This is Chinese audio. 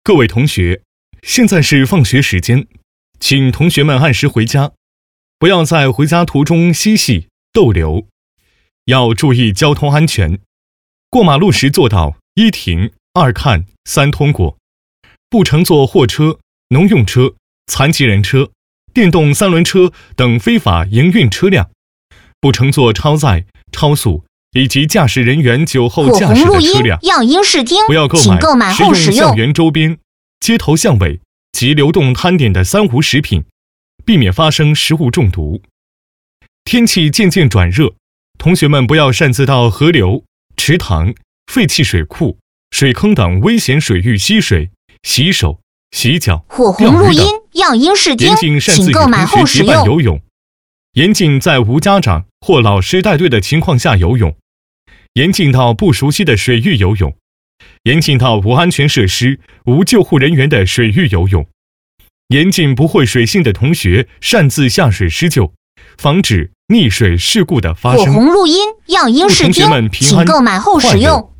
各位同学，现在是放学时间，请同学们按时回家，不要在回家途中嬉戏逗留，要注意交通安全。过马路时做到1停2看3通过，不乘坐货车、农用车、残疾人车、电动3轮车等非法营运车辆，不乘坐超载、超速以及驾驶人员酒后驾驶的车辆。 要因视听， 不要购买食用校园周边、街头巷尾及流动摊点的3无食品，避免发生食物中毒。天气渐渐转热，同学们不要擅自到河流、池塘、废弃水库、水坑等危险水域吸水、洗手、洗脚、 火红录音，要因视听， 严禁擅自与同学结伴游泳，严禁在无家长或老师带队的情况下游泳，严禁到不熟悉的水域游泳，严禁到无安全设施、无救护人员的水域游泳，严禁不会水性的同学擅自下水施救，防止溺水事故的发生。 火红录音，要因视听，请购买后使用。